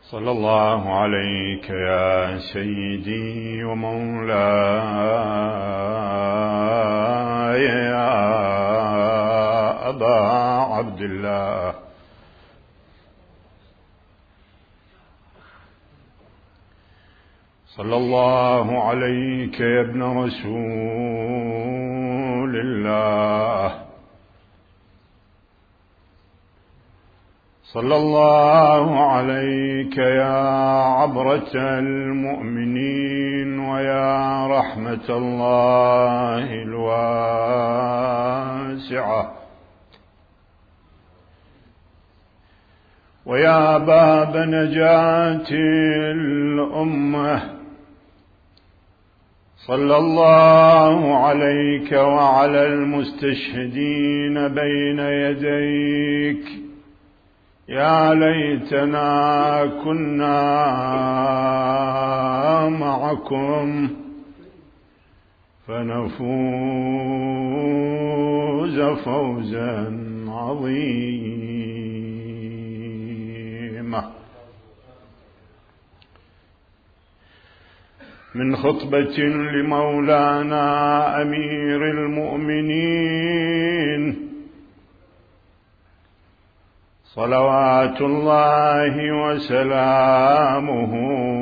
صلى الله عليك يا سيدي ومولاي يا أبا عبد الله، صلى الله عليك يا ابن رسول الله، صلى الله عليك يا عبرة المؤمنين ويا رحمة الله الواسعة ويا باب نجاة الأمة. صلى الله عليك وعلى المستشهدين بين يديك. يا ليتنا كنا معكم فنفوز فوزا عظيما. من خطبة لمولانا أمير المؤمنين صلوات الله وسلامه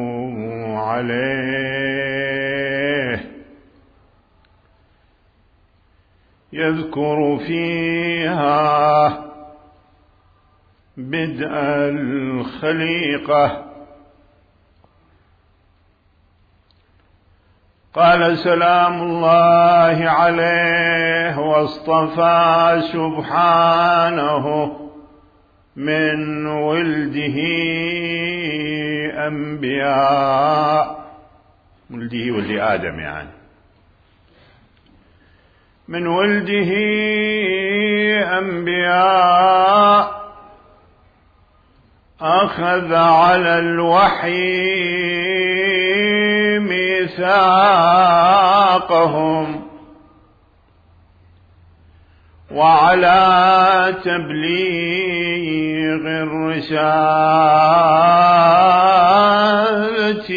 عليه، يذكر فيها بدء الخليقة. قال سلام الله عليه واصطفى سبحانه من ولده أنبياء، ولده ولد آدم يعني، من ولده أنبياء أخذ على الوحي ميثاقهم وعلى تبليغ الرسالة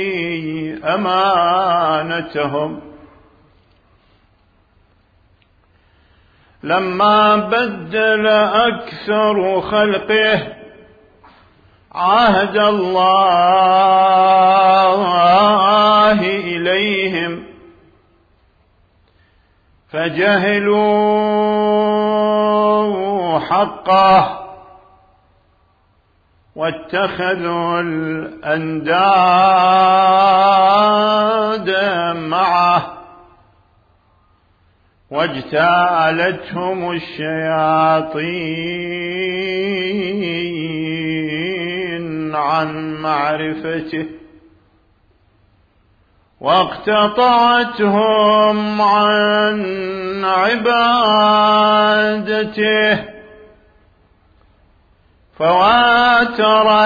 أمانتهم. لما بدل أكثر خلقه عهد الله إليهم فجهلوا حقه واتخذوا الأنداد معه واجتالتهم الشياطين عن معرفته واقتطعتهم عن عبادته، فواتر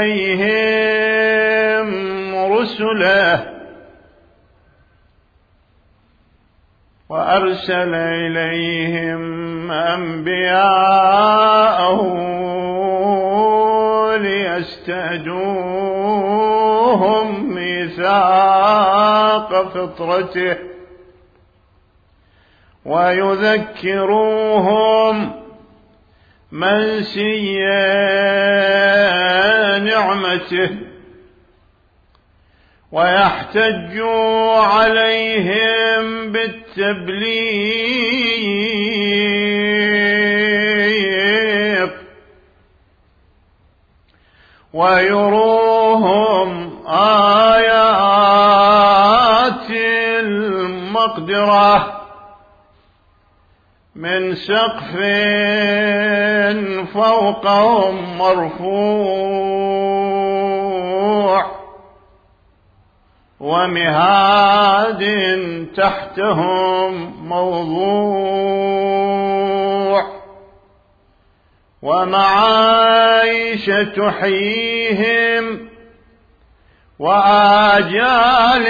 إليهم رسله وأرسل إليهم أنبياءه ليستهدوهم ميثاق فطرته ويذكروهم منسي نعمته ويحتجوا عليهم بالتبليغ ويروهم آيات المقدرة من سقف فوقهم مرفوع ومهاد تحتهم موضوع ومعايش تحييهم وآجال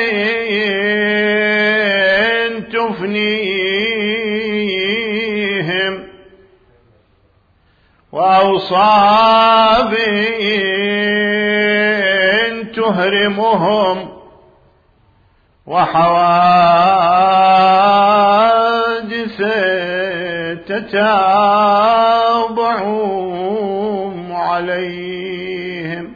تفنيهم وأوصاب تهرمهم وحوادث تتابع عليهم.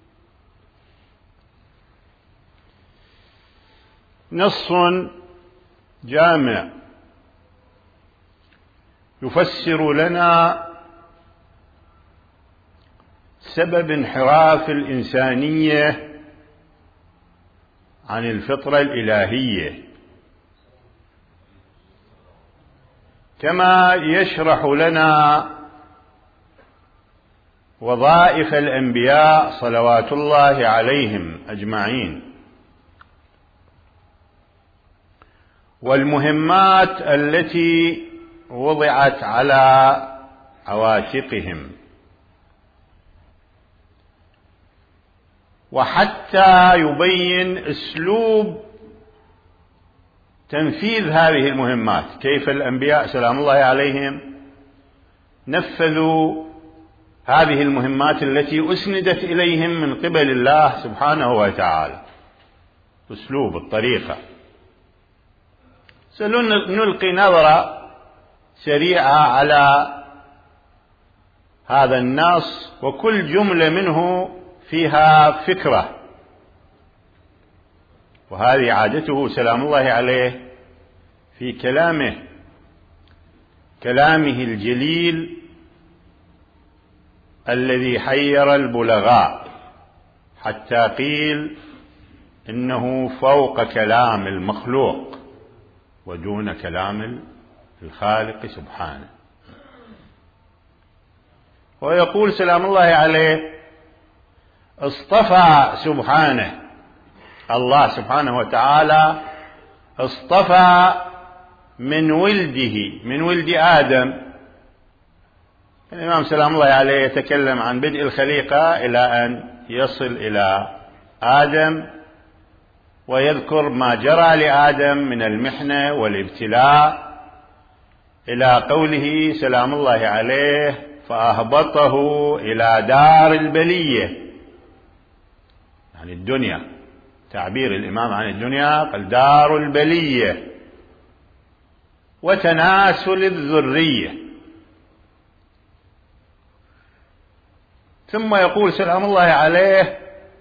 نص جامع يفسر لنا سبب انحراف الإنسانية عن الفطرة الإلهية، كما يشرح لنا وظائف الأنبياء صلوات الله عليهم أجمعين والمهمات التي وضعت على عواتقهم، وحتى يبين أسلوب تنفيذ هذه المهمات، كيف الأنبياء سلام الله عليهم نفذوا هذه المهمات التي أسندت إليهم من قبل الله سبحانه وتعالى. أسلوب الطريقة. سنلقي نظرة سريعة على هذا النص، وكل جملة منه فيها فكرة، وهذه عادته سلام الله عليه في كلامه الجليل الذي حير البلغاء حتى قيل إنه فوق كلام المخلوق ودون كلام الخالق سبحانه. ويقول سلام الله عليه اصطفى سبحانه، الله سبحانه وتعالى اصطفى من ولد آدم. الإمام سلام الله عليه يتكلم عن بدء الخليقة إلى أن يصل إلى آدم، ويذكر ما جرى لآدم من المحنة والابتلاء إلى قوله سلام الله عليه فأهبطه إلى دار البلية، يعني الدنيا، تعبير الإمام عن الدنيا قال دار البلية وتناسل الذرية. ثم يقول سلام الله عليه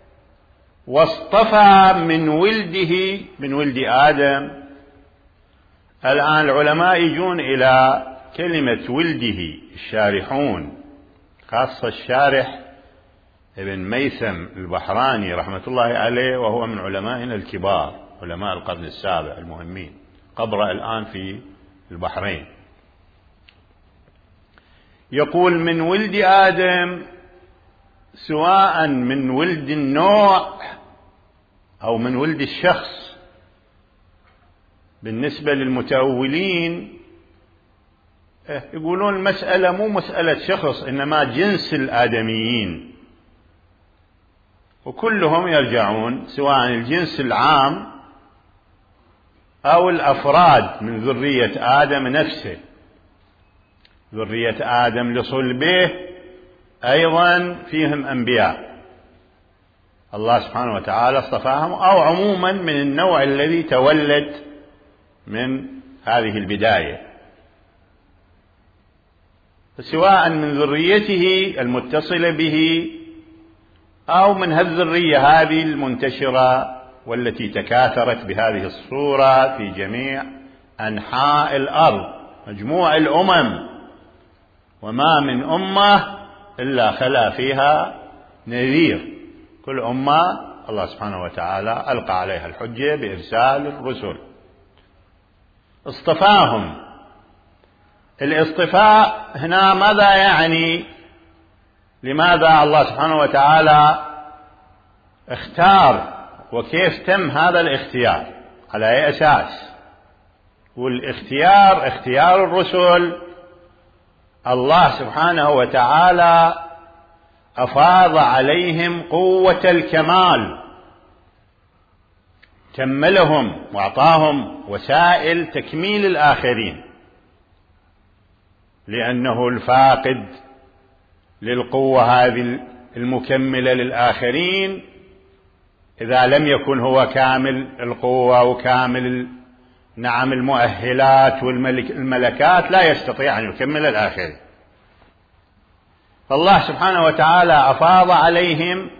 واصطفى من ولد آدم. الآن العلماء يجون إلى كلمة ولده، الشارحون، خاصة الشارح ابن ميثم البحراني رحمة الله عليه، وهو من علمائنا الكبار، علماء القرن السابع المهمين، قبره الآن في البحرين. يقول من ولد آدم، سواء من ولد النوع أو من ولد الشخص. بالنسبة للمتأولين يقولون المسألة مو مسألة شخص، إنما جنس الآدميين، وكلهم يرجعون سواء الجنس العام أو الأفراد من ذرية آدم نفسه، ذرية آدم لصلبه أيضا فيهم أنبياء الله سبحانه وتعالى اصطفاهم، أو عموما من النوع الذي تولد من هذه البداية، سواء من ذريته المتصلة به أو من هالذرية هذه المنتشرة والتي تكاثرت بهذه الصورة في جميع أنحاء الأرض، مجموع الأمم، وما من أمة إلا خلا فيها نذير، كل أمة الله سبحانه وتعالى ألقى عليها الحجة بإرسال الرسل. اصطفاهم. الاصطفاء هنا ماذا يعني؟ لماذا الله سبحانه وتعالى اختار، وكيف تم هذا الاختيار، على أي أساس؟ والاختيار اختيار الرسل، الله سبحانه وتعالى أفاض عليهم قوة الكمال، كملهم وأعطاهم وسائل تكميل الآخرين، لأنه الفاقد للقوة هذه المكملة للآخرين إذا لم يكن هو كامل القوة وكامل المؤهلات والملكات لا يستطيع أن يكمل الآخرين. فالله سبحانه وتعالى أفاض عليهم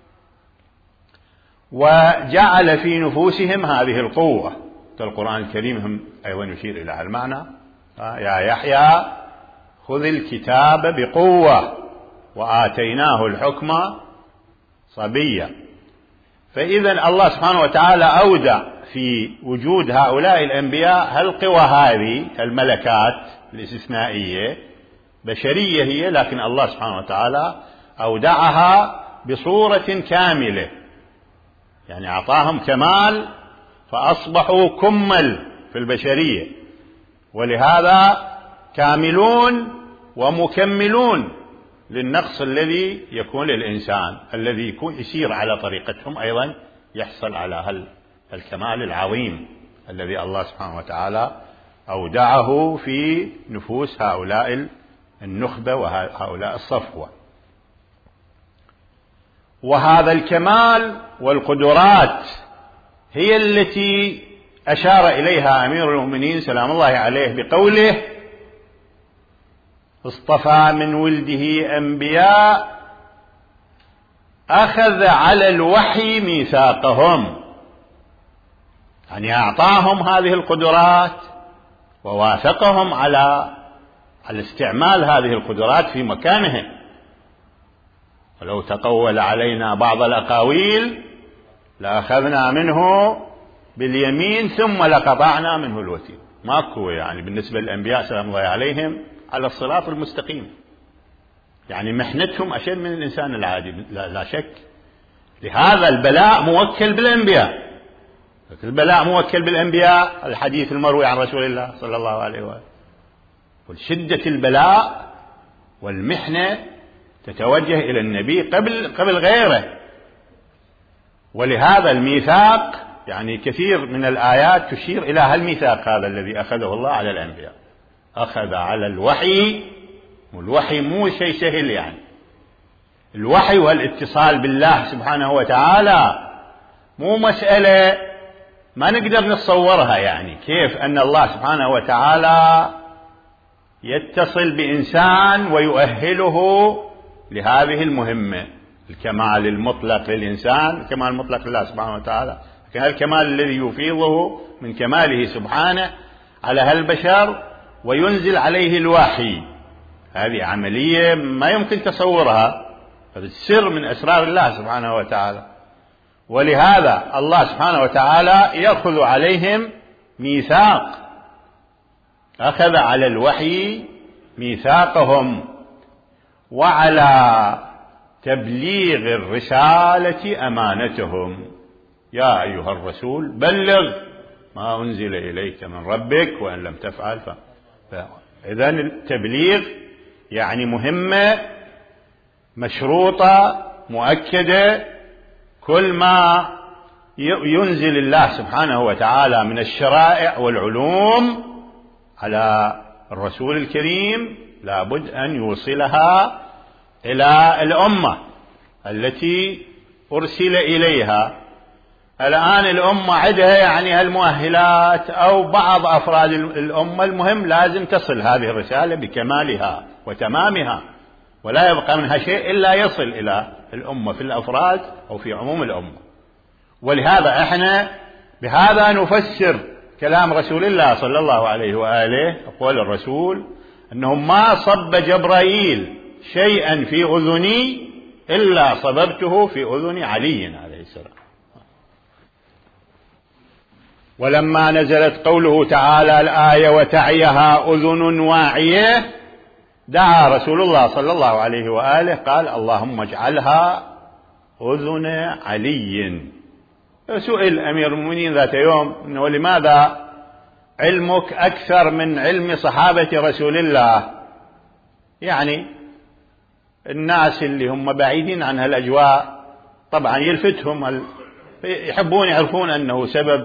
وجعل في نفوسهم هذه القوة. القرآن الكريم هم أيضا يشير إلى هذا المعنى: يا يحيى خذ الكتاب بقوة وآتيناه الحكم صبيا. فإذا الله سبحانه وتعالى أودع في وجود هؤلاء الأنبياء هالقوى هذه، الملكات الاستثنائية بشرية هي، لكن الله سبحانه وتعالى أودعها بصورة كاملة، يعني أعطاهم كمال فأصبحوا كمل في البشرية، ولهذا كاملون ومكملون للنقص الذي يكون للإنسان، الذي يكون يسير على طريقتهم أيضا يحصل على الكمال العظيم الذي الله سبحانه وتعالى أودعه في نفوس هؤلاء النخبة وهؤلاء الصفوة. وهذا الكمال والقدرات هي التي أشار إليها أمير المؤمنين سلام الله عليه بقوله: اصطفى من ولده أنبياء أخذ على الوحي ميثاقهم، يعني أعطاهم هذه القدرات وواثقهم على استعمال هذه القدرات في مكانهم. ولو تقول علينا بعض الأقاويل لأخذنا منه باليمين ثم لقطعنا منه الوتين. ماكو يعني بالنسبة للأنبياء سلام الله عليهم على الصراط المستقيم، يعني محنتهم أشد من الإنسان العادي لا شك. لهذا البلاء موكل بالأنبياء، البلاء موكل بالأنبياء، الحديث المروي عن رسول الله صلى الله عليه وآله. وشدة البلاء والمحنة تتوجه إلى النبي قبل غيره. ولهذا الميثاق يعني كثير من الآيات تشير إلى هالميثاق هذا الذي أخذه الله على الأنبياء. أخذ على الوحي، والوحي مو شيء سهل، يعني الوحي والاتصال بالله سبحانه وتعالى مو مسألة ما نقدر نتصورها. يعني كيف أن الله سبحانه وتعالى يتصل بإنسان ويؤهله لهذه المهمة، الكمال المطلق للإنسان، الكمال المطلق لله سبحانه وتعالى، لكن الكمال الذي يفيضه من كماله سبحانه على هالبشر وينزل عليه الوحي، هذه عملية ما يمكن تصورها، هذا السر من أسرار الله سبحانه وتعالى. ولهذا الله سبحانه وتعالى يأخذ عليهم ميثاق، أخذ على الوحي ميثاقهم وعلى تبليغ الرسالة أمانتهم. يا أيها الرسول بلغ ما أنزل إليك من ربك وإن لم تفعل إذن التبليغ يعني مهمة مشروطة مؤكدة. كل ما ينزل الله سبحانه وتعالى من الشرائع والعلوم على الرسول الكريم لابد أن يوصلها إلى الأمة التي أرسل إليها. الآن الأمة عندها يعني المؤهلات أو بعض أفراد الأمة، المهم لازم تصل هذه الرسالة بكمالها وتمامها، ولا يبقى منها شيء إلا يصل إلى الأمة في الأفراد أو في عموم الأمة. ولهذا احنا بهذا نفسر كلام رسول الله صلى الله عليه وآله. قول الرسول أنه ما صب جبرائيل شيئا في أذني إلا صببته في أذن علي عليه السلام. ولما نزلت قوله تعالى الآية وتعيها أذن واعية، دعا رسول الله صلى الله عليه وآله قال اللهم اجعلها أذن علي. سئل أمير المؤمنين ذات يوم أنه لماذا علمك أكثر من علم صحابة رسول الله؟ يعني الناس اللي هم بعيدين عن هالأجواء طبعا يلفتهم يحبون يعرفون أنه سبب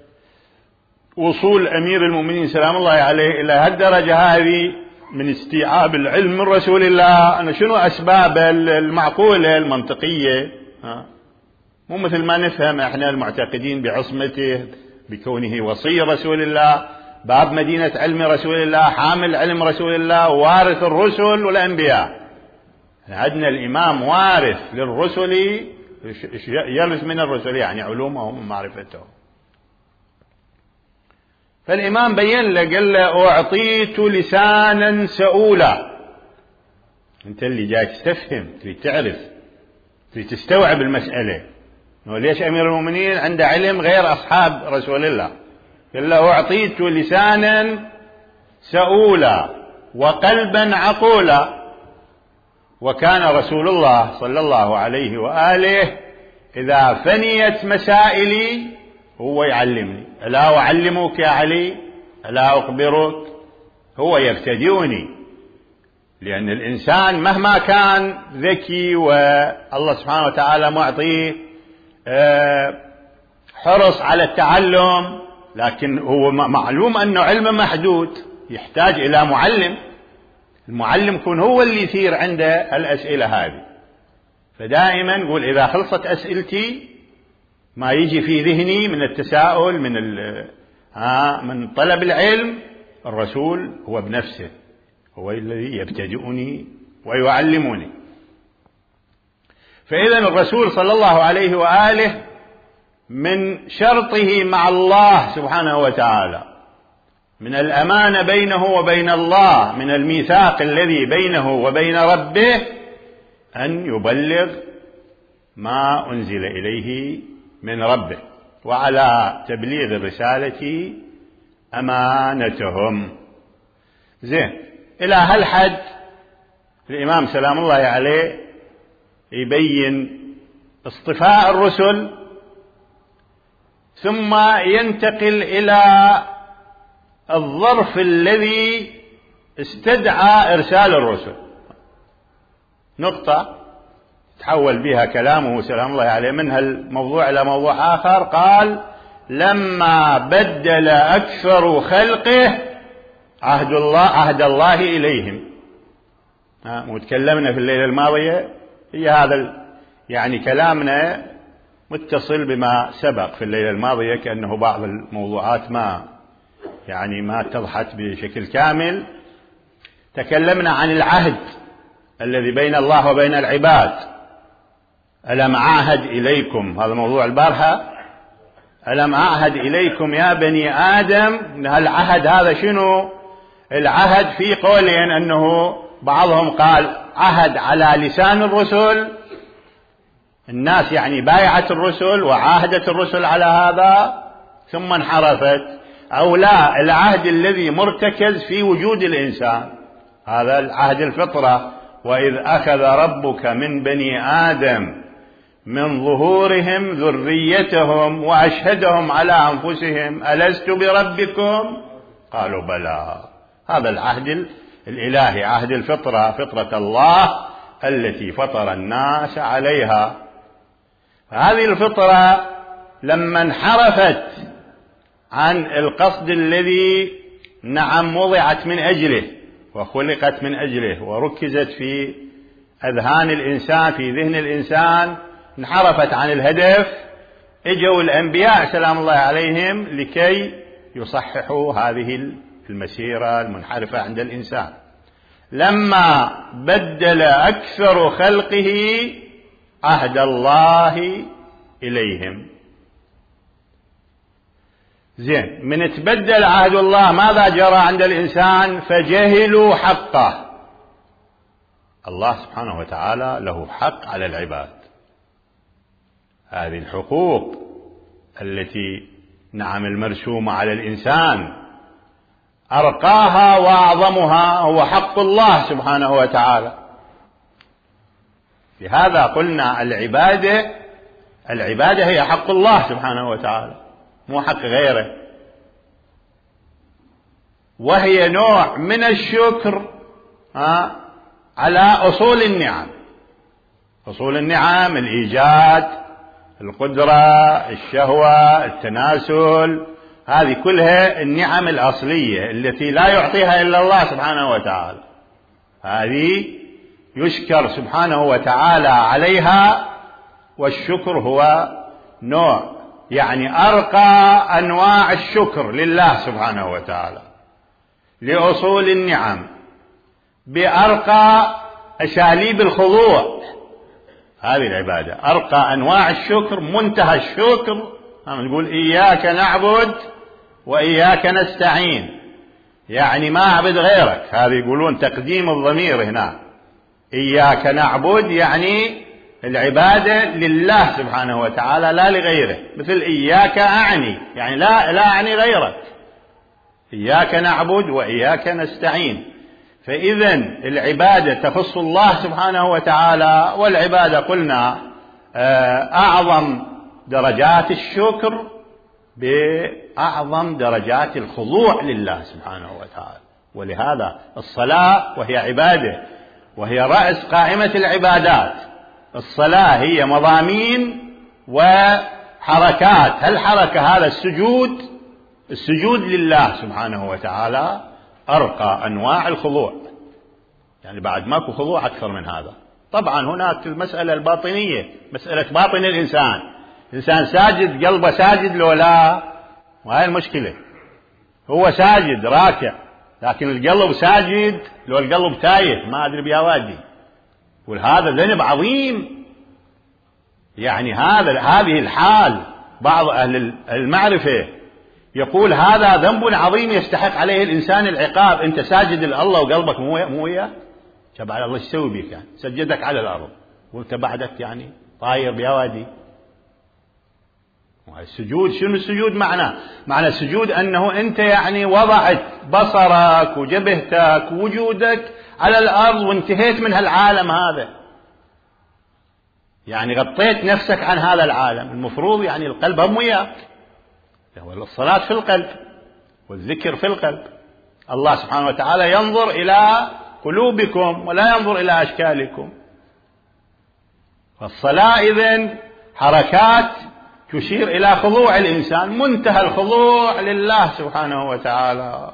وصول أمير المؤمنين سلام الله عليه إلى هالدرجة هذه من استيعاب العلم من رسول الله، أن شنو أسباب المعقولة المنطقية. مو مثل ما نفهم احنا المعتقدين بعصمته، بكونه وصي رسول الله، باب مدينة علم رسول الله، حامل علم رسول الله، وارث الرسل والأنبياء. عندنا الإمام وارث للرسل، يرث من الرسل يعني علومهم ومعرفتهم. فالإمام بين له، قال له أعطيت لسانا سؤولا. أنت اللي جاي تستفهم، تريد تعرف، تريد تستوعب المسألة، وليش أمير المؤمنين عنده علم غير أصحاب رسول الله. قال له أعطيت لسانا سؤولا وقلبا عقولا. وكان رسول الله صلى الله عليه وآله إذا فنيت مسائلي هو يعلمني. ألا أعلمك يا علي؟ ألا أخبرك؟ هو يبتدئني، لأن الإنسان مهما كان ذكي والله سبحانه وتعالى معطيه حرص على التعلم، لكن هو معلوم أنه علمه محدود، يحتاج إلى معلم. المعلم يكون هو اللي يثير عنده الأسئلة هذه. فدائما نقول إذا خلصت أسئلتي، ما يجي في ذهني من التساؤل، من طلب العلم، الرسول هو بنفسه هو الذي يبتدئني ويعلمني. فإذا الرسول صلى الله عليه وآله من شرطه مع الله سبحانه وتعالى، من الأمانة بينه وبين الله، من الميثاق الذي بينه وبين ربه، أن يبلغ ما أنزل إليه من ربه، وعلى تبليغ الرسالة أمانتهم. زين، إلى هالحد الإمام سلام الله عليه يبين اصطفاء الرسل، ثم ينتقل إلى الظرف الذي استدعى إرسال الرسل. نقطة تحول بها كلامه سلام الله عليه من هالموضوع إلى موضوع آخر. قال: لما بدل أكثر خلقه عهد الله إليهم. وتكلمنا في الليلة الماضية، هي هذا يعني كلامنا متصل بما سبق في الليلة الماضية، كأنه بعض الموضوعات ما اتضحت بشكل كامل. تكلمنا عن العهد الذي بين الله وبين العباد. ألم أعهد إليكم، هذا موضوع البارحة، ألم أعهد إليكم يا بني آدم. العهد هذا شنو؟ العهد في قولين، أنه بعضهم قال عهد على لسان الرسل، الناس يعني بايعت الرسل وعاهدت الرسل على هذا ثم انحرفت، أو لا، العهد الذي مرتكز في وجود الإنسان، هذا العهد الفطرة. وإذ أخذ ربك من بني آدم من ظهورهم ذريتهم وأشهدهم على أنفسهم ألست بربكم قالوا بلى. هذا العهد الإلهي، عهد الفطرة، فطرة الله التي فطر الناس عليها. هذه الفطرة لما انحرفت عن القصد الذي وضعت من أجله وخلقت من أجله وركزت في أذهان الإنسان، في ذهن الإنسان، انحرفت عن الهدف. اجوا الأنبياء سلام الله عليهم لكي يصححوا هذه المسيرة المنحرفة عند الإنسان. لما بدل أكثر خلقه عهد الله إليهم. زين، من تبدل عهد الله ماذا جرى عند الإنسان؟ فجهلوا حقه. الله سبحانه وتعالى له حق على العباد. هذه الحقوق التي المرسومة على الإنسان، أرقاها وأعظمها هو حق الله سبحانه وتعالى. لهذا قلنا العبادة هي حق الله سبحانه وتعالى، مو حق غيره، وهي نوع من الشكر على أصول النعم. أصول النعم: الإيجاد، القدرة، الشهوة، التناسل، هذه كلها النعم الأصلية التي لا يعطيها إلا الله سبحانه وتعالى. هذه يشكر سبحانه وتعالى عليها والشكر هو نوع، يعني أرقى أنواع الشكر لله سبحانه وتعالى، لأصول النعم، بأرقى أساليب الخضوع. هذه العبادة أرقى أنواع الشكر، منتهى الشكر. نقول إياك نعبد وإياك نستعين، يعني ما أعبد غيرك. هذه يقولون تقديم الضمير هنا، إياك نعبد يعني العبادة لله سبحانه وتعالى لا لغيره، مثل إياك أعني يعني لا أعني غيرك، إياك نعبد وإياك نستعين. فإذا العبادة تخص الله سبحانه وتعالى، والعبادة قلنا أعظم درجات الشكر بأعظم درجات الخضوع لله سبحانه وتعالى. ولهذا الصلاة وهي عبادة، وهي رأس قائمة العبادات. الصلاة هي مضامين وحركات. هالحركة هذا السجود لله سبحانه وتعالى أرقى أنواع الخضوع، يعني بعد ماكو خضوع أكثر من هذا. طبعا هناك المسألة الباطنية، مسألة باطن الإنسان ساجد، قلبه ساجد لو لا، وهي المشكلة. هو ساجد راكع، لكن القلب ساجد لو القلب تايه ما أدري بيا وادي، وهذا ذنب عظيم. يعني هذه الحال بعض أهل المعرفة يقول هذا ذنب عظيم يستحق عليه الإنسان العقاب. أنت ساجد لله وقلبك مو وياه، شبع الله ايش يسوي بك؟ يعني سجدك على الأرض وأنت بعدك يعني طاير بيوادي. السجود شنو السجود؟ معنى السجود أنه أنت يعني وضعت بصرك وجبهتك ووجودك على الأرض وانتهيت من هالعالم هذا، يعني غطيت نفسك عن هذا العالم. المفروض يعني القلب هم وياك، الصلاة في القلب والذكر في القلب. الله سبحانه وتعالى ينظر إلى قلوبكم ولا ينظر إلى أشكالكم. فالصلاة إذن حركات تشير إلى خضوع الإنسان، منتهى الخضوع لله سبحانه وتعالى.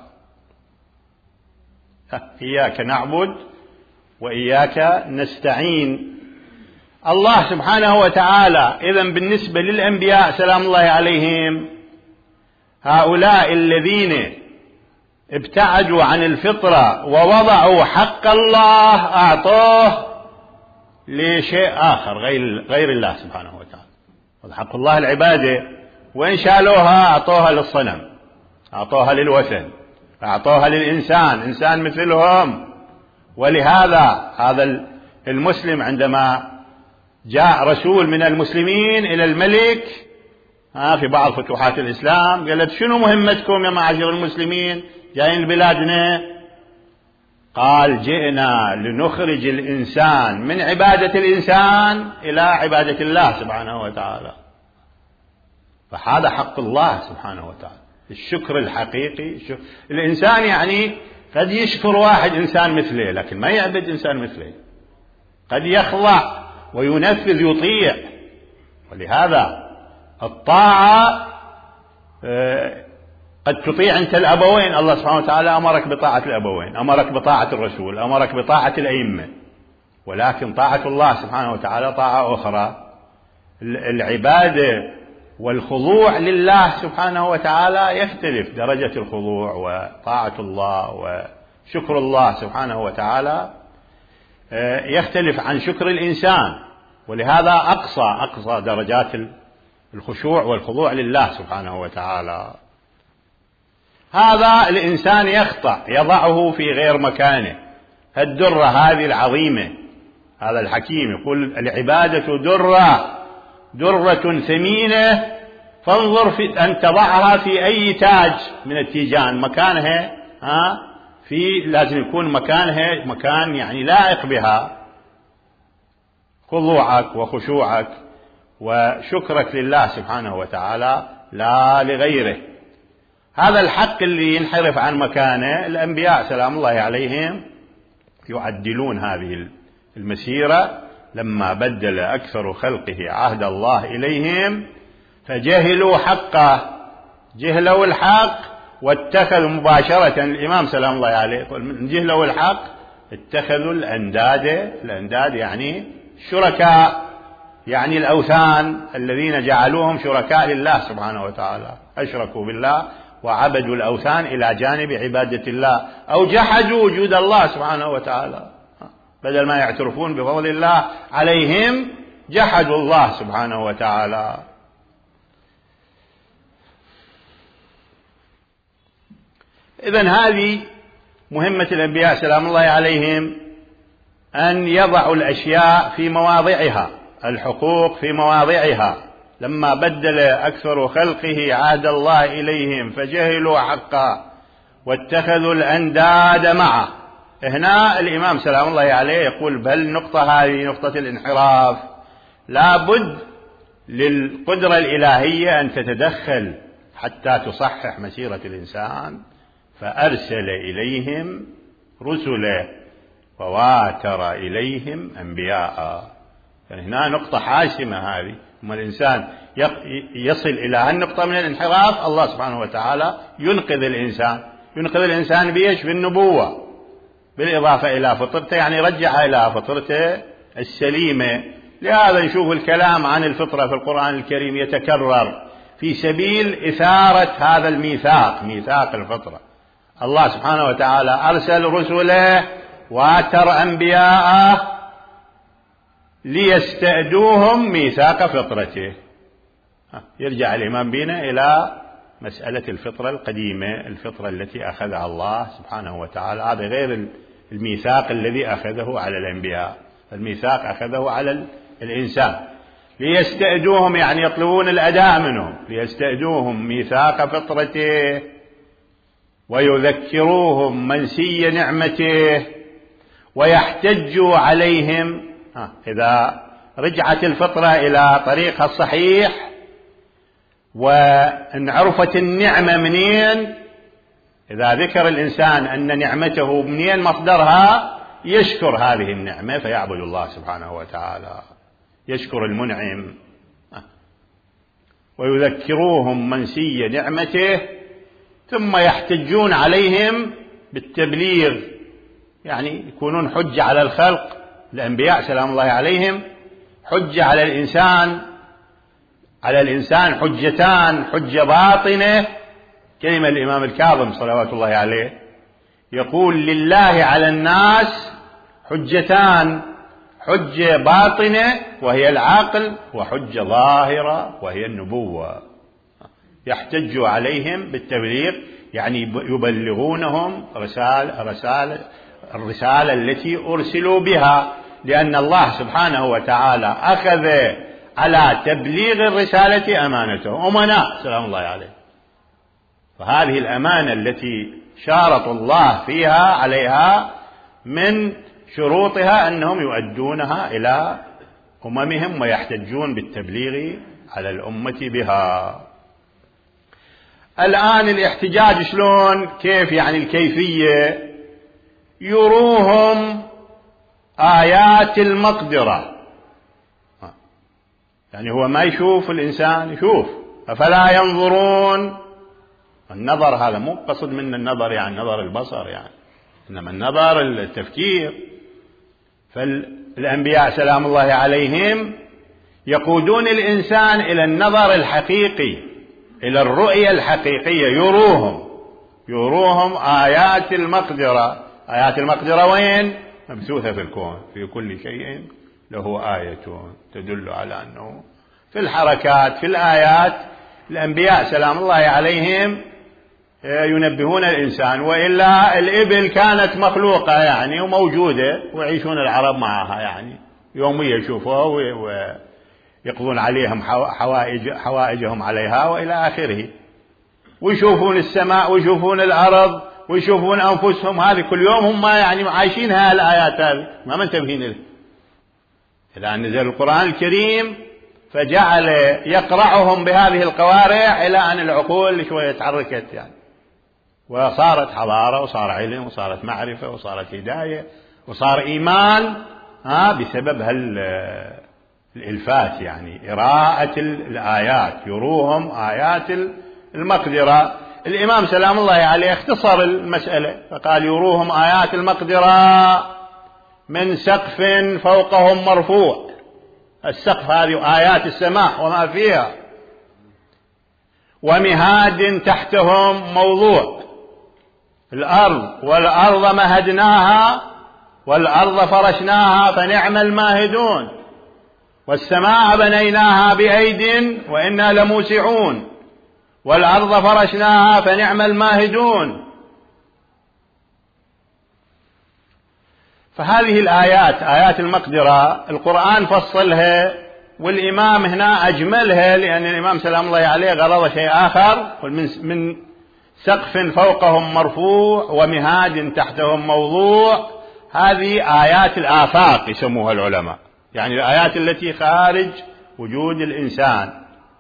إياك نعبد وإياك نستعين. الله سبحانه وتعالى إذن بالنسبة للأنبياء سلام الله عليهم، هؤلاء الذين ابتعدوا عن الفطرة ووضعوا حق الله أعطوه لشيء آخر غير الله سبحانه وتعالى. حق الله العبادة، وإن شالوها أعطوها للصنم، أعطوها للوثن، أعطوها للإنسان، إنسان مثلهم. ولهذا هذا المسلم عندما جاء رسول من المسلمين إلى الملك في بعض فتوحات الإسلام، قالت شنو مهمتكم يا معاشر المسلمين جايين بلادنا؟ قال جئنا لنخرج الإنسان من عبادة الإنسان إلى عبادة الله سبحانه وتعالى. فهذا حق الله سبحانه وتعالى، الشكر الحقيقي. الإنسان يعني قد يشكر واحد إنسان مثله، لكن ما يعبد إنسان مثله. قد يخضع وينفذ يطيع. ولهذا الطاعة قد تطيع أنت الأبوين، الله سبحانه وتعالى أمرك بطاعة الأبوين، أمرك بطاعة الرسول، أمرك بطاعة الأئمة. ولكن طاعة الله سبحانه وتعالى طاعة أخرى. العبادة والخضوع لله سبحانه وتعالى يختلف، درجة الخضوع وطاعة الله وشكر الله سبحانه وتعالى يختلف عن شكر الإنسان. ولهذا أقصى درجات الخشوع والخضوع لله سبحانه وتعالى. هذا الإنسان يخطأ، يضعه في غير مكانه. الدرة هذه العظيمة، هذا الحكيم يقول العبادة درة ثمينة، فانظر في أن تضعها في أي تاج من التيجان، مكانها لازم يكون مكانها مكان يعني لائق بها. خضوعك وخشوعك وشكرك لله سبحانه وتعالى لا لغيره. هذا الحق اللي ينحرف عن مكانه الأنبياء سلام الله عليهم يعدلون هذه المسيرة. لما بدل أكثر خلقه عهد الله إليهم فجهلوا حقه، جهلوا الحق واتخذوا مباشرة. الإمام سلام الله عليه يقول من جهلوا الحق اتخذوا الأنداد يعني شركاء. يعني الأوثان الذين جعلوهم شركاء لله سبحانه وتعالى، أشركوا بالله وعبدوا الأوثان إلى جانب عبادة الله، أو جحدوا وجود الله سبحانه وتعالى، بدل ما يعترفون بفضل الله عليهم جحدوا الله سبحانه وتعالى. إذن هذه مهمة الأنبياء سلام الله عليهم، أن يضعوا الأشياء في مواضعها، الحقوق في مواضعها. لما بدل أكثر خلقه عهد الله إليهم فجهلوا حقا واتخذوا الأنداد معه. هنا الإمام سلام الله عليه يقول بل نقطة هذه نقطة الانحراف، لا بد للقدرة الإلهية أن تتدخل حتى تصحح مسيرة الإنسان، فأرسل إليهم رسله وواتر إليهم أنبياء. يعني هنا نقطة حاسمة هذه، ثم الإنسان يصل إلى هالنقطة من الانحراف، الله سبحانه وتعالى ينقذ الإنسان بإيش؟ بالنبوة، بالإضافة إلى فطرته، يعني يرجعها إلى فطرته السليمة. لهذا نشوف الكلام عن الفطرة في القرآن الكريم يتكرر في سبيل إثارة هذا الميثاق، ميثاق الفطرة. الله سبحانه وتعالى أرسل رسله واتر أنبياءه ليستأدوهم ميثاق فطرته. يرجع الإمام بنا إلى مسألة الفطرة القديمة، الفطرة التي أخذها الله سبحانه وتعالى، هذا غير الميثاق الذي أخذه على الأنبياء. الميثاق أخذه على الإنسان ليستأدوهم، يعني يطلبون الأداء منهم، ليستأدوهم ميثاق فطرته ويذكروهم منسي نعمته ويحتجوا عليهم. إذا رجعت الفطرة إلى طريقها الصحيح وإن عرفت النعمة منين، إذا ذكر الإنسان أن نعمته منين مصدرها، يشكر هذه النعمة فيعبد الله سبحانه وتعالى، يشكر المنعم. ويذكروهم منسي نعمته ثم يحتجون عليهم بالتبليغ، يعني يكونون حجة على الخلق. الأنبياء سلام الله عليهم حجة على الإنسان حجتان، حجة باطنة. كلمة الإمام الكاظم صلوات الله عليه يقول لله على الناس حجتان، حجة باطنة وهي العقل، وحجة ظاهرة وهي النبوة. يحتج عليهم بالتبليغ، يعني يبلغونهم الرسالة التي أرسلوا بها، لأن الله سبحانه وتعالى أخذ على تبليغ الرسالة أمانته، أمناء سلام الله عليه. فهذه الأمانة التي شارط الله فيها عليها من شروطها أنهم يؤدونها إلى أممهم ويحتجون بالتبليغ على الأمة بها. الآن الاحتجاج شلون؟ كيف؟ يعني الكيفية، يروهم آيات المقدرة. يعني هو ما يشوف الإنسان، يشوف، أفلا ينظرون. النظر هذا مو قصد من النظر يعني نظر البصر يعني، إنما النظر التفكير. فالأنبياء سلام الله عليهم يقودون الإنسان إلى النظر الحقيقي، إلى الرؤية الحقيقية. يروهم آيات المقدرة. آيات المقدرة وين؟ مبثوثة في الكون، في كل شيء له آية تدل على أنه في الحركات، في الآيات. الأنبياء سلام الله عليهم ينبهون الإنسان، وإلا الإبل كانت مخلوقة يعني وموجودة ويعيشون العرب معها، يعني يوميا يشوفوها ويقضون عليهم حوائجهم عليها وإلى آخره. ويشوفون السماء ويشوفون الأرض ويشوفون أنفسهم، هذه كل يوم هم يعني عايشين هالآيات هذه، ما منتبهين لها. إذا نزل القرآن الكريم فجعل يقرعهم بهذه القوارع إلى أن العقول شوية تحركت يعني، وصارت حضارة وصار علم وصارت معرفة وصارت هداية وصار إيمان بسبب الإلفات، يعني قراءة الآيات. يروهم آيات المقدرة. الإمام سلام الله عليه اختصر المسألة فقال يروهم آيات المقدرة من سقف فوقهم مرفوع. السقف هذه وآيات السماء وما فيها، ومهاد تحتهم موضوع الأرض، والأرض مهدناها والأرض فرشناها فنعم الماهدون، والسماء بنيناها بأيد وإنا لموسعون، والأرض فرشناها فنعم الماهدون. فهذه الآيات آيات المقدرة القرآن فصلها، والإمام هنا أجملها، لأن الإمام سلام الله عليه غرض شيء آخر، من سقف فوقهم مرفوع ومهاد تحتهم موضوع. هذه آيات الآفاق يسموها العلماء، يعني الآيات التي خارج وجود الإنسان.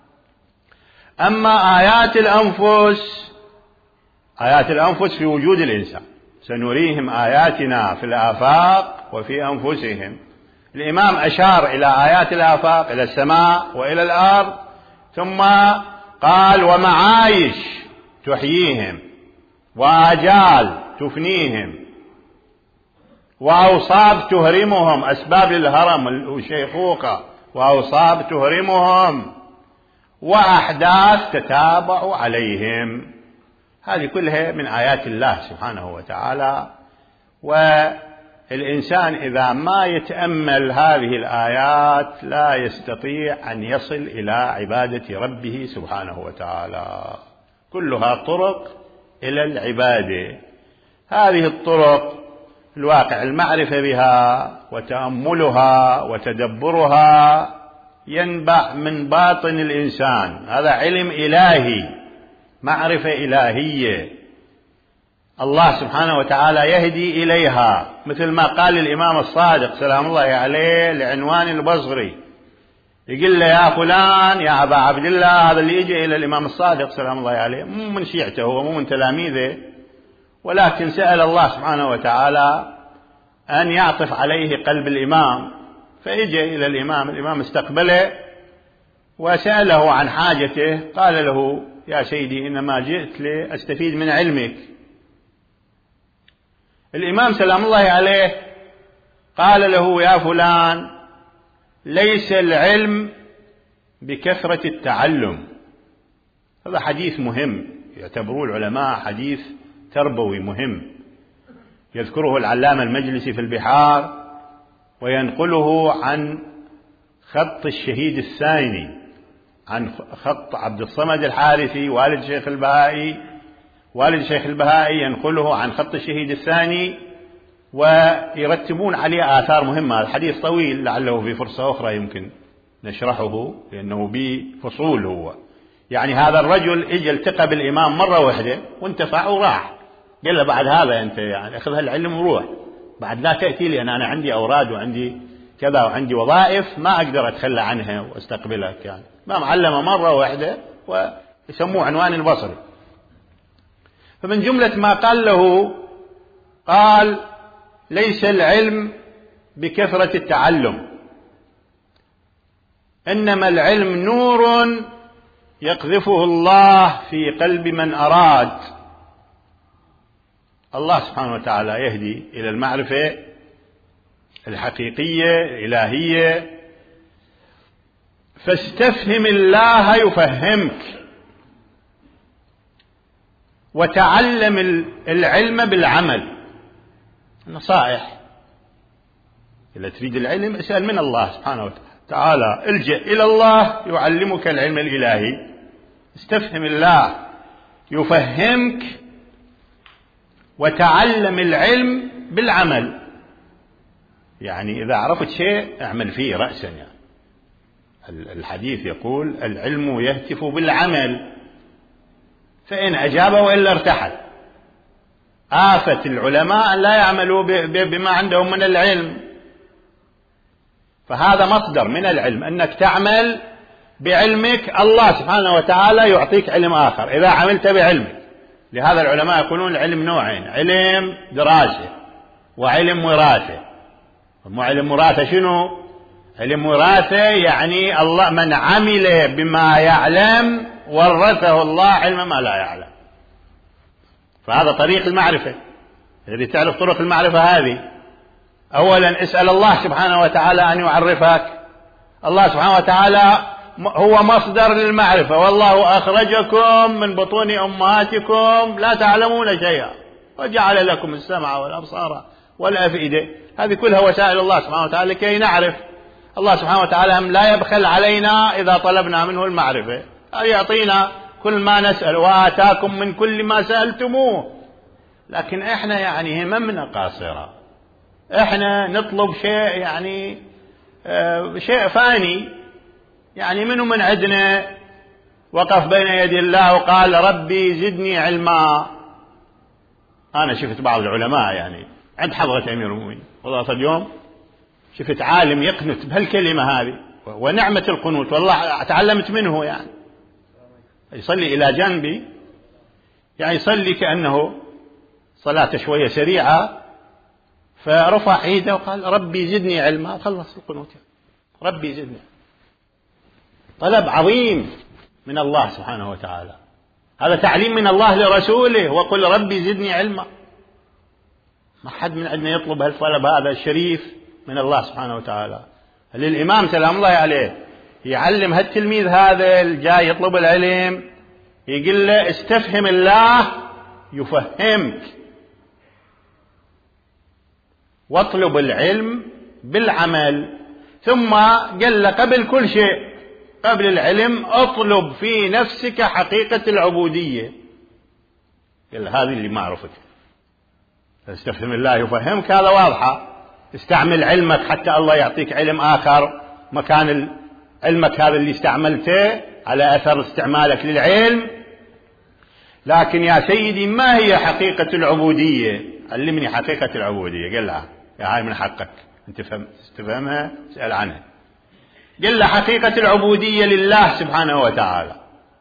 أما آيات الأنفس في وجود الإنسان، سنريهم آياتنا في الآفاق وفي أنفسهم. الإمام أشار إلى آيات الآفاق، إلى السماء وإلى الأرض، ثم قال ومعايش تحييهم، وآجال تفنيهم، وأوصاب تهرمهم، أسباب للهرم والشيخوخة، وأوصاب تهرمهم، وأحداث تتابع عليهم. هذه كلها من آيات الله سبحانه وتعالى. والإنسان إذا ما يتأمل هذه الآيات لا يستطيع أن يصل إلى عبادة ربه سبحانه وتعالى. كلها طرق إلى العبادة. هذه الطرق الواقع المعرفة بها وتأملها وتدبرها ينبع من باطن الإنسان. هذا علم إلهي، معرفة إلهية، الله سبحانه وتعالى يهدي إليها، مثل ما قال الإمام الصادق سلام الله عليه لعنوان البصري، يقول له يا فلان يا أبا عبد الله. هذا اللي يجي إلى الإمام الصادق سلام الله عليه مو من شيعته، هو مو من تلاميذه، ولكن سأل الله سبحانه وتعالى أن يعطف عليه قلب الإمام، فإجى إلى الإمام استقبله وسأله عن حاجته. قال له يا سيدي إنما جئت لأستفيد من علمك. الإمام سلام الله عليه قال له يا فلان ليس العلم بكثرة التعلم. هذا حديث مهم، يعتبروه العلماء حديث تربوي مهم، يذكره العلامة المجلسي في البحار، وينقله عن خط الشهيد الثاني، عن خط عبد الصمد الحارثي والد شيخ البهائي. والد شيخ البهائي ينقله عن خط الشهيد الثاني، ويرتبون عليه آثار مهمة. الحديث طويل، لعله في فرصة أخرى يمكن نشرحه، لأنه بفصول. هو يعني هذا الرجل اجى التقى بالإمام مرة واحدة وانتفع وراح، قال له بعد هذا أنت يعني أخذ هالعلم وروح، بعد لا تأتي لي، أنا عندي أوراد وعندي كذا وعندي وظائف ما أقدر أتخلى عنها وأستقبلك. يعني ما معلمة مرة واحدة، ويسموه عنوان البصري. فمن جملة ما قال له قال ليس العلم بكثرة التعلم، إنما العلم نور يقذفه الله في قلب من أراد. الله سبحانه وتعالى يهدي إلى المعرفة الحقيقية الإلهية. فاستفهم الله يفهمك، وتعلم العلم بالعمل. نصائح، إذا تريد العلم اسأل من الله سبحانه وتعالى، الجأ إلى الله يعلمك العلم الإلهي. استفهم الله يفهمك، وتعلم العلم بالعمل. يعني إذا عرفت شيء اعمل فيه رأسا. يعني الحديث يقول العلم يهتف بالعمل، فإن أجاب وإلا ارتحل. آفة العلماء لا يعملوا بما عندهم من العلم، فهذا مصدر من العلم، أنك تعمل بعلمك. الله سبحانه وتعالى يعطيك علم آخر إذا عملت بعلمك. لهذا العلماء يقولون العلم نوعين: علم دراسة وعلم وراثة. علم وراثة شنو؟ علم وراثة يعني الله من عمل بما يعلم ورثه الله علم ما لا يعلم. فهذا طريق المعرفة. الذي تعرف طرق المعرفة هذه، أولا اسأل الله سبحانه وتعالى أن يعرفك الله سبحانه وتعالى هو مصدر للمعرفة، والله أخرجكم من بطون أمهاتكم لا تعلمون شيئا وجعل لكم السمع والأبصار والأفئدة. هذه كلها وسائل الله سبحانه وتعالى لكي نعرف. الله سبحانه وتعالى لا يبخل علينا إذا طلبنا منه المعرفة، يعطينا كل ما نسأل، وآتاكم من كل ما سألتموه. لكن إحنا يعني هممنا قاصرة، إحنا نطلب شيء يعني شيء فاني. يعني منو من عندنا وقف بين يدي الله وقال ربي زدني علما؟ أنا شفت بعض العلماء يعني عند حضرة أمير المؤمنين والله اليوم شفت عالم يقنت بهالكلمة هذه، ونعمة القنوت والله تعلمت منه. يعني يصلي إلى جنبي، يعني يصلي كأنه صلاة شوية سريعة، فرفع ايده وقال ربي زدني علما، خلص القنوت ربي زدني. طلب عظيم من الله سبحانه وتعالى، هذا تعليم من الله لرسوله، وقل ربي زدني علما. ما حد من عندنا يطلب هالطلب هذا الشريف من الله سبحانه وتعالى. للإمام سلام الله عليه يعلم هالتلميذ هذا الجاي يطلب العلم، يقول له استفهم الله يفهمك، واطلب العلم بالعمل. ثم قال له قبل كل شيء، قبل العلم اطلب في نفسك حقيقة العبودية. قال له هذه اللي ما عرفت، استفهم الله يفهمك هذا واضحة. استعمل علمك حتى الله يعطيك علم آخر مكان علمك هذا اللي استعملته على أثر استعمالك للعلم. لكن يا سيدي ما هي حقيقة العبودية؟ علمني حقيقة العبودية. قال له يا هاي من حقك انت تفهمها، اسأل عنها. قال له حقيقة العبودية لله سبحانه وتعالى.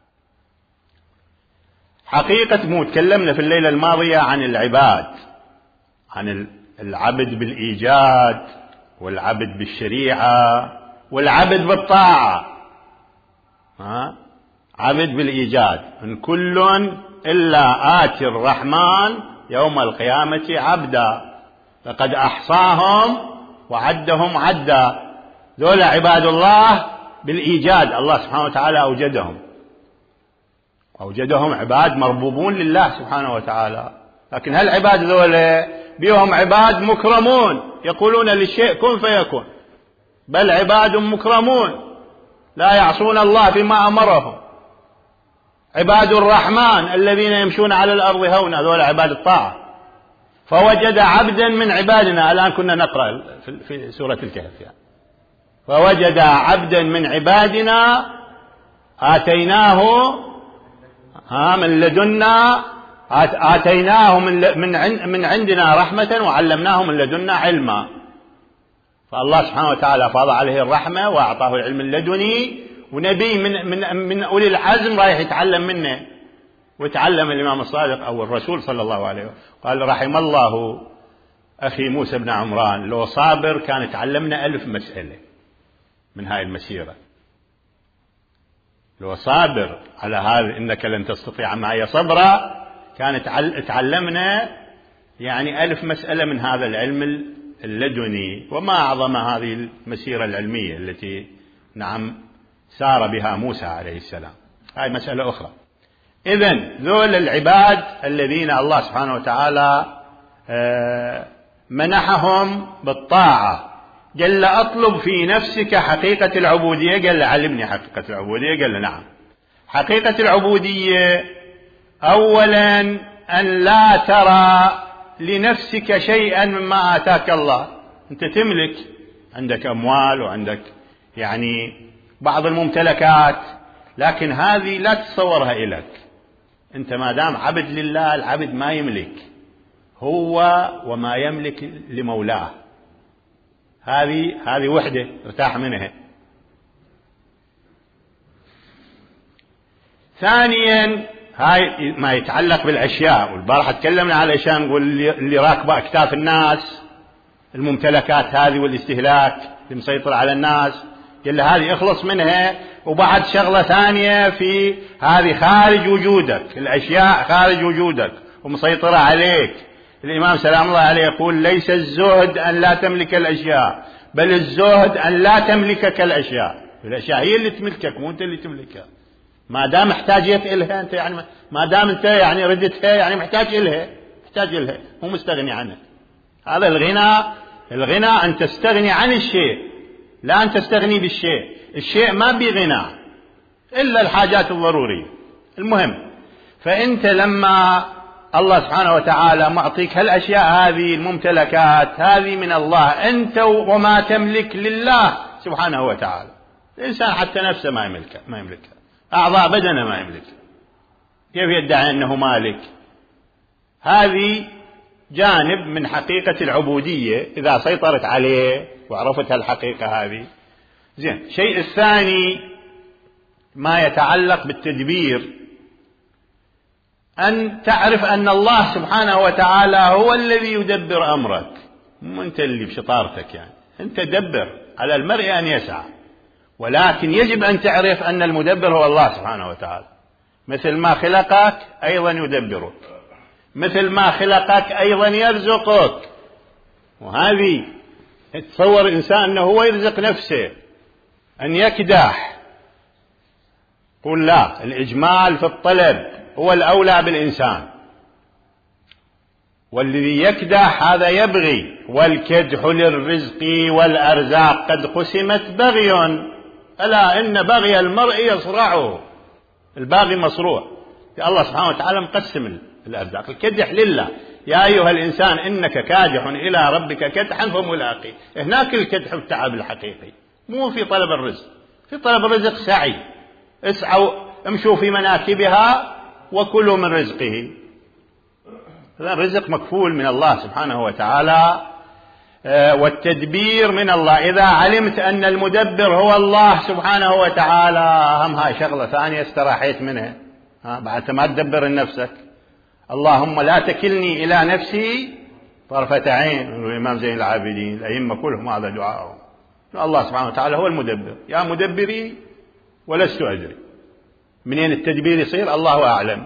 حقيقة تكلمنا في الليلة الماضية عن العباد، عن العبد بالإيجاد والعبد بالشريعة والعبد بالطاعة. عبد بالإيجاد، إن كل إلا آتي الرحمن يوم القيامة عبدا لقد أحصاهم وعدهم عدا. ذولا عباد الله بالإيجاد، الله سبحانه وتعالى أوجدهم عباد مربوبون لله سبحانه وتعالى. لكن هالعباد ذولا بيهم عباد مكرمون، يقولون للشيء كن فيكون، بل عباد مكرمون لا يعصون الله فيما أمرهم. عباد الرحمن الذين يمشون على الأرض هونا، ذولا عباد الطاعة. فوجد عبدا من عبادنا، الآن كنا نقرأ في سورة الكهف يعني. فوجد عبدا من عبادنا آتيناه من لدنا، آتيناه من عندنا رحمة وعلمناه من لدنا علما. فالله سبحانه وتعالى فاض عليه الرحمة وأعطاه العلم اللدني، ونبي من أولي العزم رايح يتعلم منه. وتعلم الإمام الصادق أو الرسول صلى الله عليه وسلم قال رحم الله أخي موسى بن عمران، لو صابر كان تعلمنا 1000 مسألة من هاي المسيرة. لو صابر على هذا إنك لن تستطيع معي صبرا، كان تعلمنا يعني 1000 مسألة من هذا العلم اللدني. وما أعظم هذه المسيرة العلمية التي نعم سار بها موسى عليه السلام. هاي مسألة أخرى. إذن ذول العباد الذين الله سبحانه وتعالى منحهم بالطاعة. قال له أطلب في نفسك حقيقة العبودية. قال له علمني حقيقة العبودية. قال له نعم. حقيقة العبودية أولا أن لا ترى لنفسك شيئا مما آتاك الله. أنت تملك، عندك أموال وعندك يعني بعض الممتلكات، لكن هذه لا تتصورها إليك. أنت ما دام عبد لله، العبد ما يملك، هو وما يملك لمولاه. هذه وحدة ارتاح منها. ثانيا هاي ما يتعلق بالأشياء، والبارحة تكلمنا على الأشياء، نقول اللي راكبة أكتاف الناس، الممتلكات هذه والاستهلاك اللي مسيطر على الناس. قال له هذه اخلص منها. وبعد شغلة ثانية في هذه خارج وجودك، الأشياء خارج وجودك ومسيطرة عليك. الإمام سلام الله عليه يقول ليس الزهد أن لا تملك الأشياء، بل الزهد أن لا تملكك الأشياء هي اللي تملكك مو أنت اللي تملكها. ما دام احتاجت إلها أنت يعني ما دام أنت يعني ردتها يعني محتاج إلها مو مستغني عنها. هذا الغنى أن تستغني عن الشيء لا أن تستغني بالشيء. الشيء ما بغنى إلا الحاجات الضرورية. المهم فأنت لما الله سبحانه وتعالى معطيك هالأشياء هذه الممتلكات هذه من الله أنت وما تملك لله سبحانه وتعالى. الإنسان حتى نفسه ما يملكها أعضاء بدنه ما يملكها كيف يدعي أنه مالك؟ هذه جانب من حقيقة العبودية إذا سيطرت عليه وعرفت الحقيقة هذه زين. الشيء الثاني ما يتعلق بالتدبير أن تعرف أن الله سبحانه وتعالى هو الذي يدبر أمرك مو أنت اللي بشطارتك يعني. أنت دبر على المرء أن يسعى ولكن يجب أن تعرف أن المدبر هو الله سبحانه وتعالى. مثل ما خلقك أيضا يدبرك مثل ما خلقك أيضا يرزقك. وهذه تصور الإنسان أنه هو يرزق نفسه أن يكدح. قل لا الإجمال في الطلب هو الأولى بالإنسان والذي يكدح هذا يبغي. والكدح للرزق والأرزاق قد قسمت بغي ألا إن بغي المرء يصرعه. الباغي مصروع. الله سبحانه وتعالى مقسم الأرزاق. الكدح لله يا أيها الإنسان إنك كادح إلى ربك كدحا فملاقيه. هناك الكدح والتعب الحقيقي مو في طلب الرزق. في طلب الرزق سعي اسعوا امشوا في مناكبها وكلوا من رزقه. الرزق مكفول من الله سبحانه وتعالى والتدبير من الله. إذا علمت أن المدبر هو الله سبحانه وتعالى هم هاي شغلة ثانية استراحيت منها. بعد ما تدبر لنفسك اللهم لا تكلني إلى نفسي طرفة عين. الإمام زين العابدين الأئمة كلهم هذا دعاءهم. الله سبحانه وتعالى هو المدبر. يا مدبري ولست أدري منين التدبير يصير الله أعلم.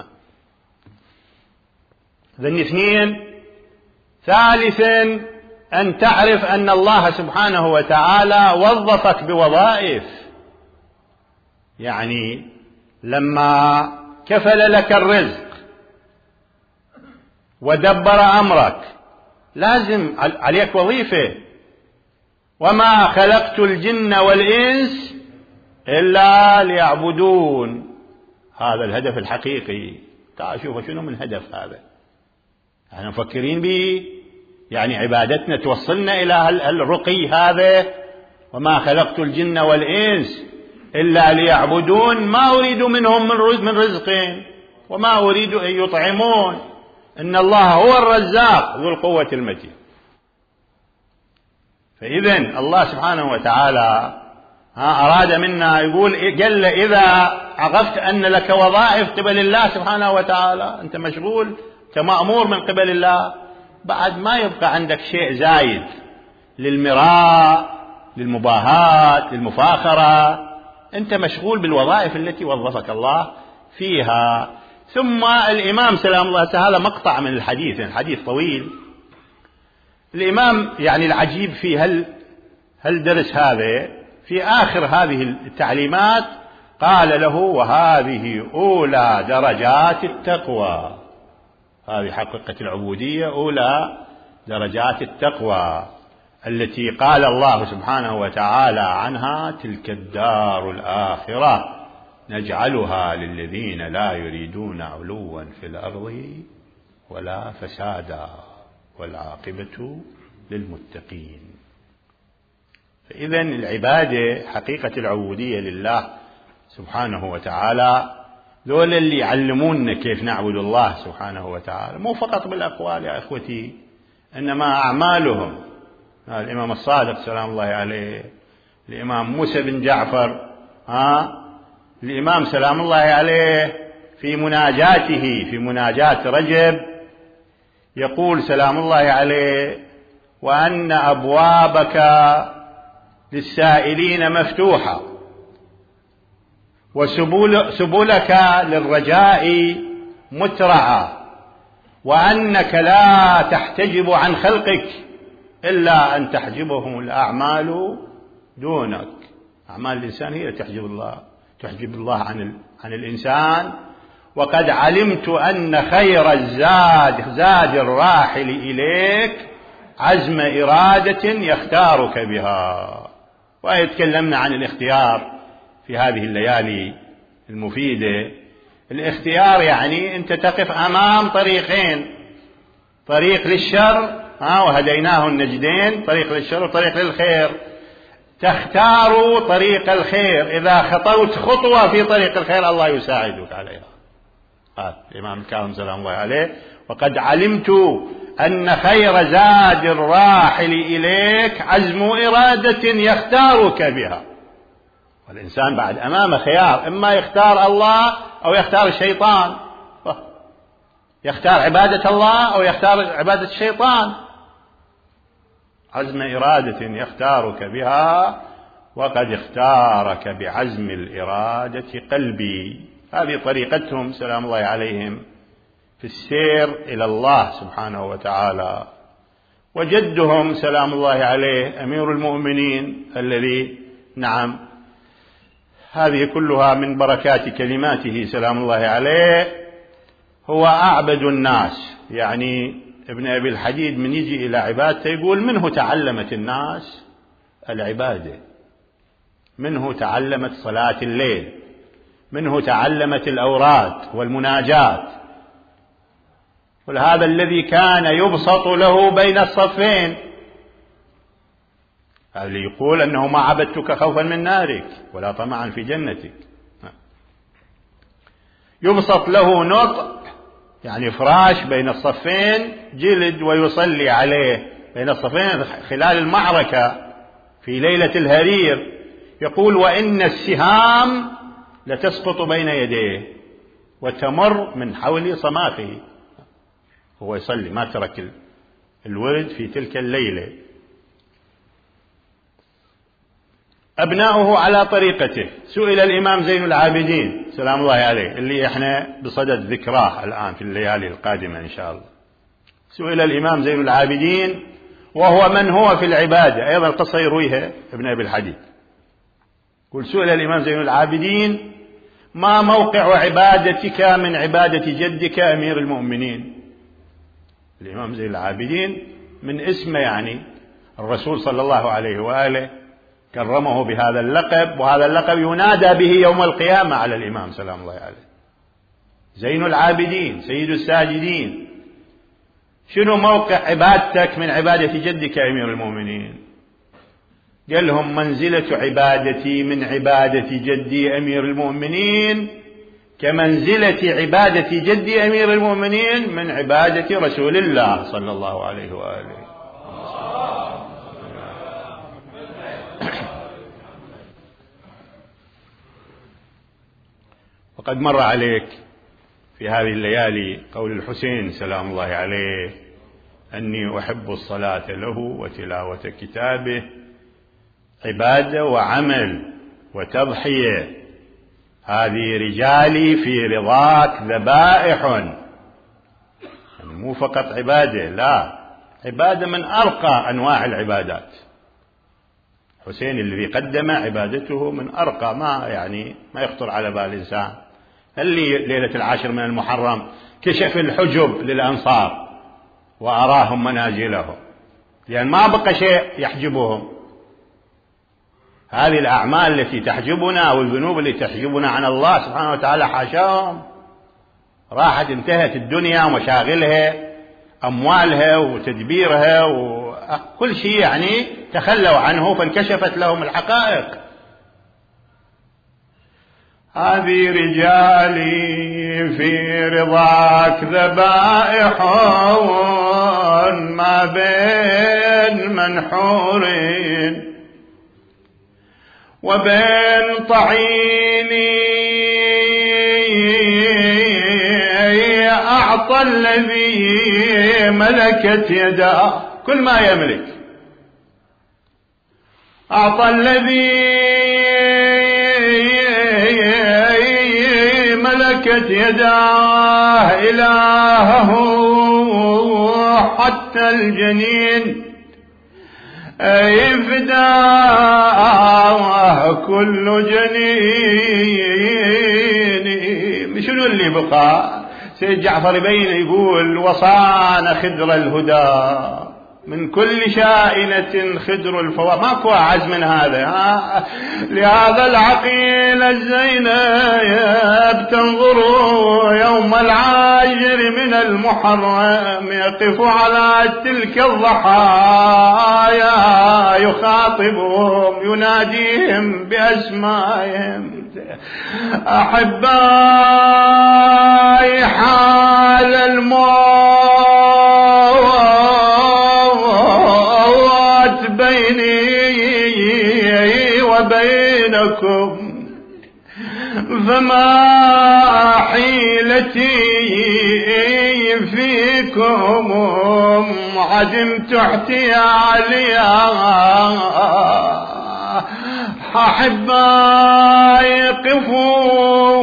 ذن اثنين. ثالثا أن تعرف أن الله سبحانه وتعالى وظفك بوظائف. يعني لما كفل لك الرزق ودبر أمرك لازم عليك وظيفة. وما خلقت الجن والإنس إلا ليعبدون. هذا الهدف الحقيقي. تعال شوفوا شنو من هدف هذا احنا مفكرين به. يعني عبادتنا توصلنا إلى الرقي هذا. وما خلقت الجن والإنس إلا ليعبدون ما أريد منهم من رزق وما أريد أن يطعمون إن الله هو الرزاق ذو القوة المتين. فإذن الله سبحانه وتعالى أراد منا يقول قال إذا عرفت أن لك وظائف قبل الله سبحانه وتعالى أنت مشغول أنت مأمور من قبل الله بعد ما يبقى عندك شيء زايد للمراء للمباهاة للمفاخرة. أنت مشغول بالوظائف التي وظفك الله فيها. ثم الإمام سلام الله تعالى مقطع من الحديث الحديث طويل. الإمام يعني العجيب في هالدرس هذا في آخر هذه التعليمات قال له وهذه أولى درجات التقوى. هذه حقيقة العبودية أولى درجات التقوى التي قال الله سبحانه وتعالى عنها تلك الدار الآخرة نجعلها للذين لا يريدون علوا في الأرض ولا فسادا والعاقبة للمتقين. فإذن العبادة حقيقة العبودية لله سبحانه وتعالى ذول اللي يعلموننا كيف نعبد الله سبحانه وتعالى مو فقط بالأقوال يا إخوتي إنما أعمالهم. الإمام الصادق سلام الله عليه الإمام موسى بن جعفر الإمام سلام الله عليه في مناجاته في مناجاة رجب يقول سلام الله عليه وأن أبوابك للسائلين مفتوحة وسبلك للرجاء مترعة وأنك لا تحتجب عن خلقك إلا أن تحجبهم الأعمال دونك. أعمال الإنسان هي تحجب الله عن الإنسان. وقد علمت أن خير زاد الراحل إليك عزم إرادة يختارك بها. ويتكلمنا عن الاختيار في هذه الليالي المفيدة. الاختيار يعني أنت تقف أمام طريقين، طريق للشر وهديناه النجدين، طريق للشر وطريق للخير. تختار طريق الخير، إذا خطوت خطوة في طريق الخير الله يساعدك عليها. الإمام الكاظم سلام الله عليه: وقد علمت أن خير زاد الراحل إليك عزم إرادة يختارك بها. والإنسان بعد أمامه خيار، إما يختار الله أو يختار الشيطان، يختار عبادة الله أو يختار عبادة الشيطان. عزم إرادة يختارك بها، وقد اختارك بعزم الإرادة قلبي. هذه طريقتهم سلام الله عليهم في السير إلى الله سبحانه وتعالى. وجدهم سلام الله عليه أمير المؤمنين الذي هذه كلها من بركات كلماته سلام الله عليه، هو أعبد الناس. يعني ابن أبي الحديد من يجي إلى عبادته يقول: منه تعلمت الناس العبادة، منه تعلمت صلاة الليل، منه تعلمت الأوراد والمناجات. ولهذا الذي كان يبسط له بين الصفين، هذا اللي يقول أنه ما عبدتك خوفا من نارك ولا طمعا في جنتك. يبسط له نطق، يعني فراش بين الصفين جلد، ويصلي عليه بين الصفين خلال المعركة في ليلة الهرير. يقول: وإن السهام لتسقط بين يديه وتمر من حول صماخه. هو يصلي، ما ترك الورد في تلك الليلة. أبناؤه على طريقته. سئل الإمام زين العابدين سلام الله عليه، اللي احنا بصدد ذكراه الآن في الليالي القادمة إن شاء الله. سئل الإمام زين العابدين وهو من هو في العبادة، أيضا القصة يرويها ابن أبي الحديد. قل: سئل الإمام زين العابدين: ما موقع عبادتك من عبادة جدك أمير المؤمنين؟ الإمام زين العابدين من اسمه، يعني الرسول صلى الله عليه وآله كرمه بهذا اللقب، وهذا اللقب ينادى به يوم القيامة على الإمام سلام الله عليه: زين العابدين، سيد الساجدين. شنو موقع عبادتك من عبادة جدك أمير المؤمنين؟ قال لهم: منزلة عبادتي من عبادة جدي أمير المؤمنين كمنزلة عبادة جدي أمير المؤمنين من عبادة رسول الله صلى الله عليه وآله. وقد مر عليك في هذه الليالي قول الحسين سلام الله عليه: أني أحب الصلاة له وتلاوة كتابه عبادة وعمل وتضحية، هذه رجالي في رضاك ذبائح. يعني مو فقط عبادة، لا، عبادة من أرقى أنواع العبادات. حسين الذي قدم عبادته من أرقى ما يخطر على بال الإنسان. اللي ليلة العاشر من المحرم كشف الحجب للأنصار وأراهم منازلهم، لأن ما بقى شيء يحجبهم. هذه الأعمال التي تحجبنا والذنوب التي تحجبنا عن الله سبحانه وتعالى حاشاهم، راحت انتهت الدنيا ومشاغلها، أموالها وتدبيرها وكل شيء، يعني تخلوا عنه فانكشفت لهم الحقائق. هذه رجالي في رضاك ذبائح ما بين منحورين وبين طعيني، أعطى الذي ملكت يداه كل ما يملك، أعطى الذي ملكت يداه إلهه حتى الجنين فداه كل جنين. شنو اللي بقى؟ سيد جعفر يبين يقول وصان خدر الهدى من كل شائنة خدر الفوار. ماكو أعز من هذا. لهذا العقيل الزينب تنظر يوم العاشر من المحرم يقف على تلك الضحايا يخاطبهم يناديهم بأسمائهم. أحبائي حال الموت بيني وبينكم فما حيلتي فيكم عدمت احتياليا. أحبائي قفوا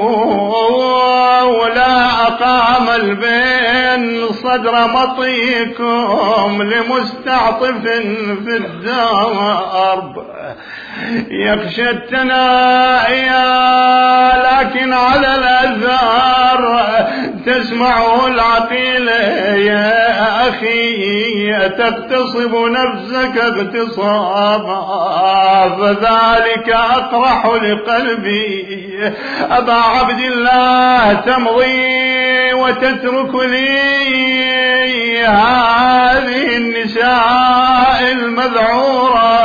ولا أقام البين صدر مطيكم لمستعطف في الدرب يخشى التنائيا لكن على الأثار تسمعه العقيل يا أخي تغتصب نفسك اغتصابا فذلك أقرح لقلبي. أبا عبد الله تمضي وتترك لي هذه النساء المذعورة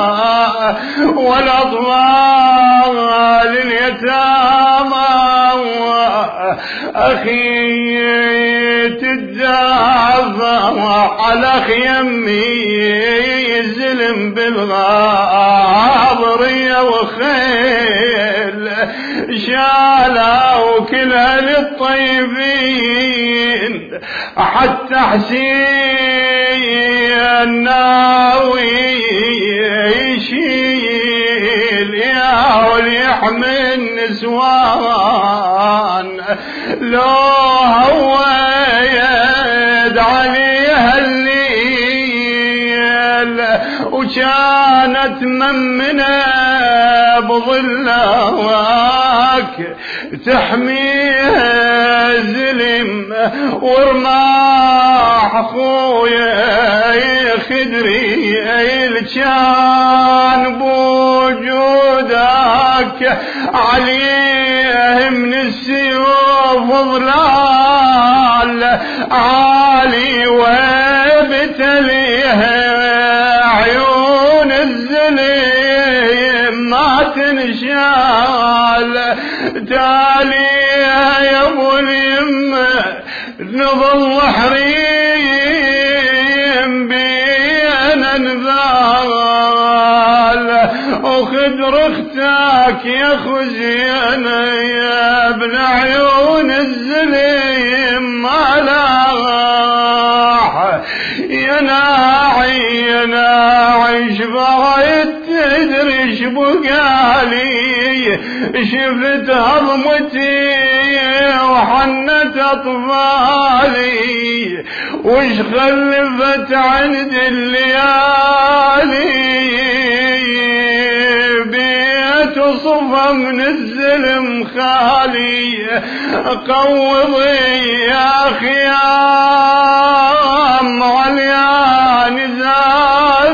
والأطفال اليتامى أخي تدافع على خيمي الزلم بالغابرية وخيل شالوا كلها للطيبين حتى حسين ناوي يشيل يا وليحمي النسوان لو هو عليها الليل وكانت ممنة بظلك تحميها زلم ورماح اخويا خدري كان بوجودك عليه من السيوف ظلال عالي وبتليها عيون الزليم ما تنشال تاليها يا ابو اليمه نظل حريم بين انذال وخدر اختك يا خزينه يا ابن عيون الزليم ما لاح يا ناعي شبغيت تدري شبقالي شفت هضمتي وحنت اطفالي وش خلفت عند الليالي بيت صفا من الزلم خالي قوضي يا خيام عليان زار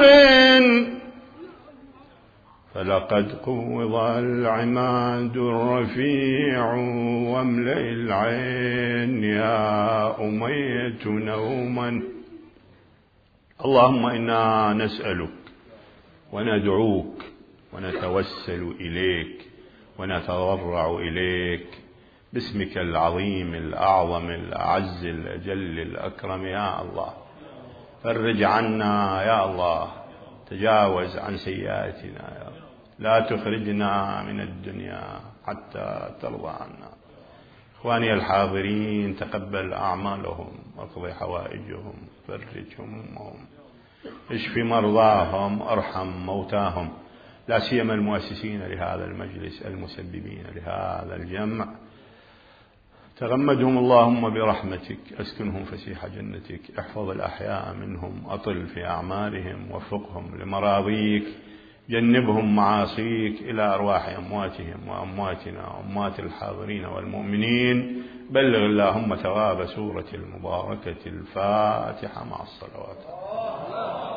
فلقد قوض العماد الرفيع واملئ العين يا أمية نوما. اللهم إنا نسألك وندعوك ونتوسل إليك ونتضرع إليك باسمك العظيم الأعظم الأعز الأجل الأكرم يا الله. فرج عنا يا الله، تجاوز عن سيئاتنا يا الله، لا تخرجنا من الدنيا حتى ترضى عنا. إخواني الحاضرين، تقبل أعمالهم واقض حوائجهم، فرج همومهم، اشف مرضاهم، ارحم موتاهم، لا سيما المؤسسين لهذا المجلس المسببين لهذا الجمع. تغمدهم اللهم برحمتك، أسكنهم فسيح جنتك، احفظ الأحياء منهم، أطل في أعمارهم، وفقهم لمراضيك، جنبهم معاصيك، إلى أرواح أمواتهم وأمواتنا وأموات الحاضرين والمؤمنين. بلغ اللهم ثواب سورة المباركة الفاتحة مع الصلوات.